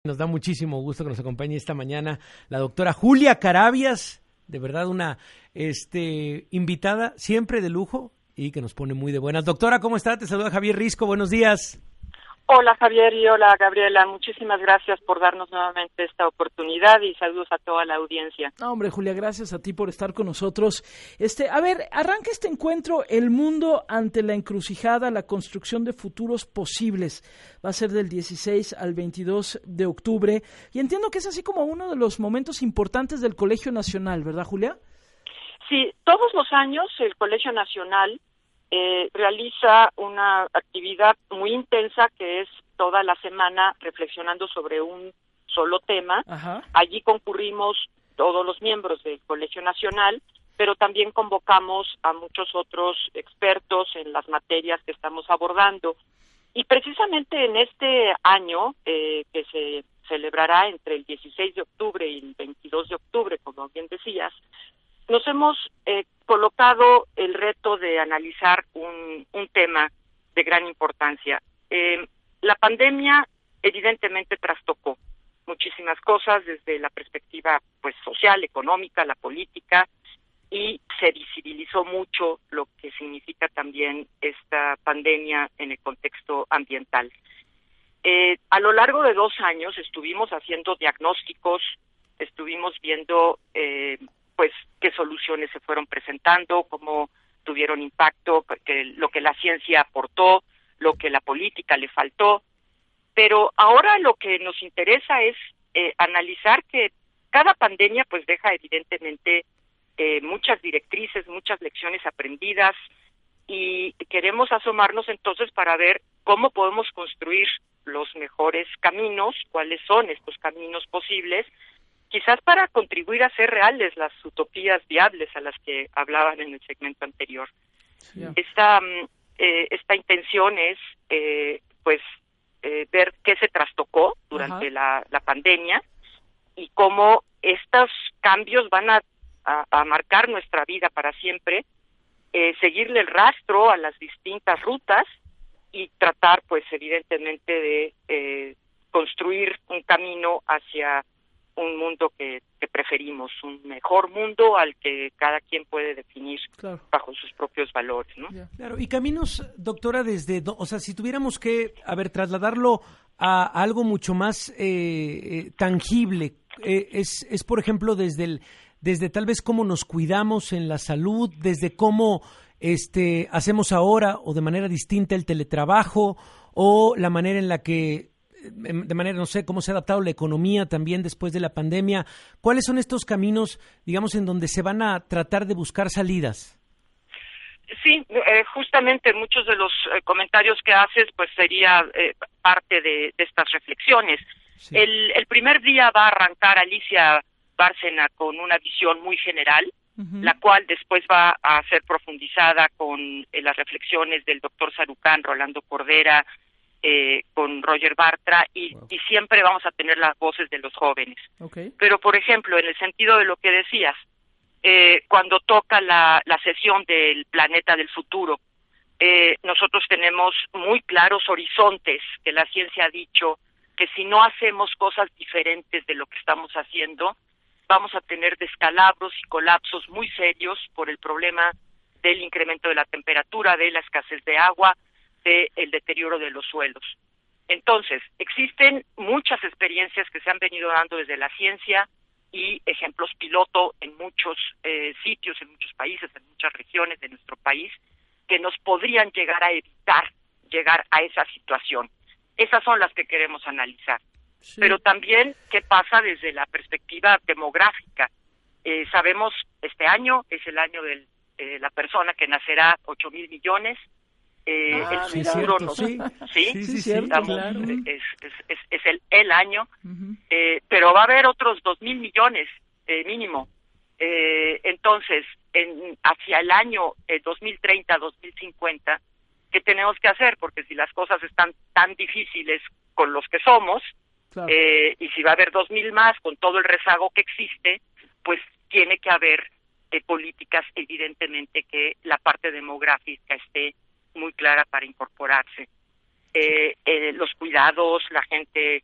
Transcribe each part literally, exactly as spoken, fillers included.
Nos da muchísimo gusto que nos acompañe esta mañana la doctora Julia Carabias, de verdad una este, invitada siempre de lujo y que nos pone muy de buenas. Doctora, ¿cómo está? Te saluda Javier Risco, buenos días. Hola Javier y hola Gabriela, muchísimas gracias por darnos nuevamente esta oportunidad y saludos a toda la audiencia. No, hombre, Julia, gracias a ti por estar con nosotros. Este, a ver, arranca este encuentro El Mundo ante la Encrucijada, la construcción de futuros posibles. Va a ser del dieciséis al veintidós de octubre y entiendo que es así como uno de los momentos importantes del Colegio Nacional, ¿verdad, Julia? Sí, todos los años el Colegio Nacional Eh, realiza una actividad muy intensa que es toda la semana reflexionando sobre un solo tema. Ajá. Allí concurrimos todos los miembros del Colegio Nacional, pero también convocamos a muchos otros expertos en las materias que estamos abordando. Y precisamente en este año, eh, que se celebrará entre el dieciséis de octubre y el veintidós de octubre, como bien decías, nos hemos eh, colocado el reto de analizar un, un tema de gran importancia. Eh, la pandemia evidentemente trastocó muchísimas cosas desde la perspectiva pues social, económica, la política, y se visibilizó mucho lo que significa también esta pandemia en el contexto ambiental. Eh, a lo largo de dos años estuvimos haciendo diagnósticos, estuvimos viendo eh, pues qué soluciones se fueron presentando, cómo tuvieron impacto, que lo que la ciencia aportó, lo que la política le faltó, pero ahora lo que nos interesa es eh, analizar que cada pandemia pues deja evidentemente eh, muchas directrices, muchas lecciones aprendidas, y queremos asomarnos entonces para ver cómo podemos construir los mejores caminos, cuáles son estos caminos posibles, quizás para contribuir a hacer reales las utopías viables a las que hablaban en el segmento anterior. Sí. Esta, eh, esta intención es, eh, pues, eh, ver qué se trastocó durante la, la pandemia y cómo estos cambios van a, a, a marcar nuestra vida para siempre, eh, seguirle el rastro a las distintas rutas y tratar, pues, evidentemente de eh, construir un camino hacia un mundo que, que preferimos, un mejor mundo al que cada quien puede definir claro. bajo sus propios valores, ¿no? Yeah. Claro, y caminos, doctora, desde, o sea, si tuviéramos que, a ver, trasladarlo a, a algo mucho más eh, eh, tangible, eh, es, es, por ejemplo, desde el, desde tal vez cómo nos cuidamos en la salud, desde cómo este hacemos ahora o de manera distinta el teletrabajo o la manera en la que de manera, no sé, cómo se ha adaptado la economía también después de la pandemia. ¿Cuáles son estos caminos, digamos, en donde se van a tratar de buscar salidas? Sí, eh, justamente muchos de los eh, comentarios que haces, pues sería eh, parte de, de estas reflexiones. Sí. El, el primer día va a arrancar Alicia Bárcena con una visión muy general, uh-huh. la cual después va a ser profundizada con eh, las reflexiones del doctor Sarucán, Rolando Cordera, Eh, con Roger Bartra, y, wow. y siempre vamos a tener las voces de los jóvenes. Okay. Pero, por ejemplo, en el sentido de lo que decías, eh, cuando toca la, la sesión del planeta del futuro, eh, nosotros tenemos muy claros horizontes que la ciencia ha dicho que si no hacemos cosas diferentes de lo que estamos haciendo, vamos a tener descalabros y colapsos muy serios por el problema del incremento de la temperatura, de la escasez de agua, de el deterioro de los suelos. Entonces, existen muchas experiencias que se han venido dando desde la ciencia y ejemplos piloto en muchos eh, sitios, en muchos países, en muchas regiones de nuestro país, que nos podrían llegar a evitar llegar a esa situación. Esas son las que queremos analizar. Sí. Pero también, ¿qué pasa desde la perspectiva demográfica? Eh, sabemos, este año es el año de eh, la persona que nacerá ocho mil millones, Eh, ah, el futuro cierto, nos sí, sí, sí, sí, sí cierto, estamos, claro. es, es, es, es el, el año, uh-huh. eh, pero va a haber otros dos mil millones eh, mínimo. Eh, entonces, en, hacia el año eh, dos mil treinta, dos mil cincuenta, ¿qué tenemos que hacer? Porque si las cosas están tan difíciles con los que somos, claro. eh, y si va a haber dos mil más con todo el rezago que existe, pues tiene que haber eh, políticas, evidentemente, que la parte demográfica esté muy clara para incorporarse. Eh, eh, los cuidados, la gente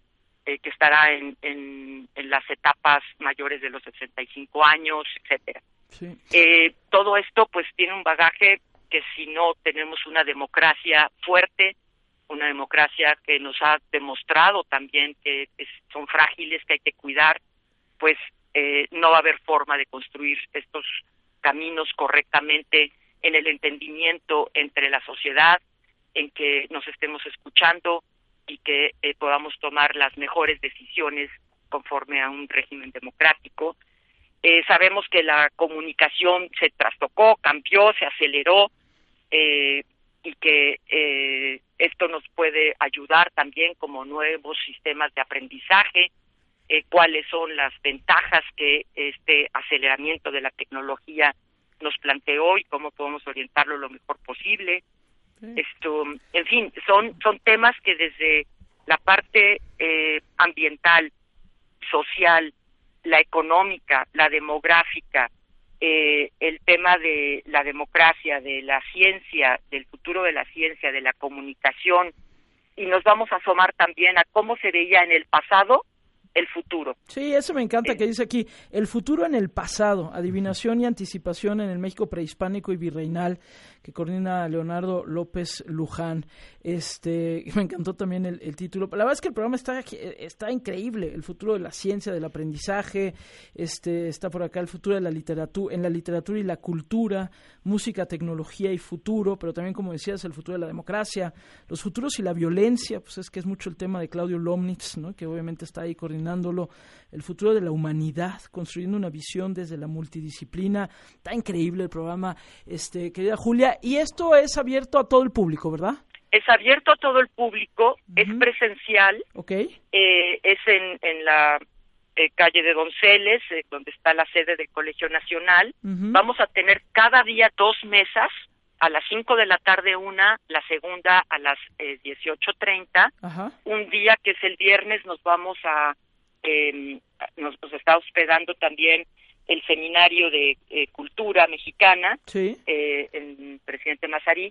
eh, que estará en, en, en las etapas mayores de los sesenta y cinco años, etcétera. Sí. Eh, todo esto pues tiene un bagaje que si no tenemos una democracia fuerte, una democracia que nos ha demostrado también que es, son frágiles, que hay que cuidar, pues eh, no va a haber forma de construir estos caminos correctamente en el entendimiento entre la sociedad, en que nos estemos escuchando y que eh, podamos tomar las mejores decisiones conforme a un régimen democrático. Eh, sabemos que la comunicación se trastocó, cambió, se aceleró, eh, y que eh, esto nos puede ayudar también como nuevos sistemas de aprendizaje, eh, cuáles son las ventajas que este aceleramiento de la tecnología nos planteó y cómo podemos orientarlo lo mejor posible. Sí. Esto, en fin, son son temas que desde la parte eh, ambiental, social, la económica, la demográfica, eh, el tema de la democracia, de la ciencia, del futuro de la ciencia, de la comunicación, y nos vamos a asomar también a cómo se veía en el pasado el futuro. Sí, eso me encanta que dice aquí, el futuro en el pasado, adivinación y anticipación en el México prehispánico y virreinal, que coordina Leonardo López Luján. Este, me encantó también el, el título. La verdad es que el programa está, está increíble, el futuro de la ciencia, del aprendizaje, este, está por acá el futuro de la literatura, en la literatura y la cultura, música, tecnología y futuro, pero también, como decías, el futuro de la democracia, los futuros y la violencia, pues es que es mucho el tema de Claudio Lomnitz, ¿no? Que obviamente está ahí coordinándolo, el futuro de la humanidad, construyendo una visión desde la multidisciplina. Está increíble el programa, este, querida Julia, y esto es abierto a todo el público, ¿verdad? Es abierto a todo el público, uh-huh. Es presencial, okay. eh, es en, en la eh, calle de Donceles, eh, donde está la sede del Colegio Nacional. Uh-huh. Vamos a tener cada día dos mesas, a las cinco de la tarde una, la segunda a las eh, dieciocho treinta. Uh-huh. Un día que es el viernes nos vamos a, eh, nos, nos está hospedando también el Seminario de eh, Cultura Mexicana, sí. eh, el presidente Mazarí,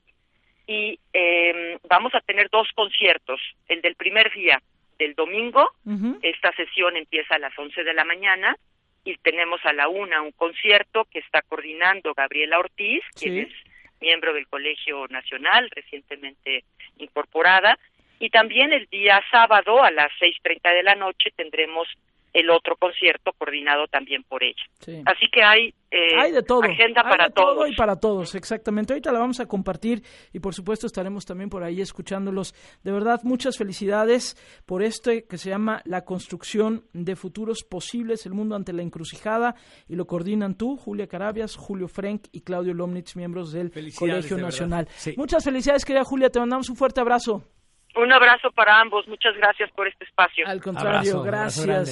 y eh, vamos a tener dos conciertos. El del primer día, del domingo, uh-huh. Esta sesión empieza a las once de la mañana, y tenemos a la una un concierto que está coordinando Gabriela Ortiz, sí. quien es miembro del Colegio Nacional, recientemente incorporada, y también el día sábado a las seis treinta de la noche tendremos el otro concierto coordinado también por ella. Sí. Así que hay, eh, hay de todo. agenda hay para de todo todos. Y para todos, exactamente. Ahorita la vamos a compartir y por supuesto estaremos también por ahí escuchándolos. De verdad, muchas felicidades por este que se llama La construcción de futuros posibles, el mundo ante la encrucijada, y lo coordinan tú, Julia Carabias, Julio Frenk y Claudio Lomnitz, miembros del Colegio Nacional. Sí. Muchas felicidades, querida Julia, te mandamos un fuerte abrazo. Un abrazo para ambos, muchas gracias por este espacio. Al contrario, abrazo, gracias. Abrazo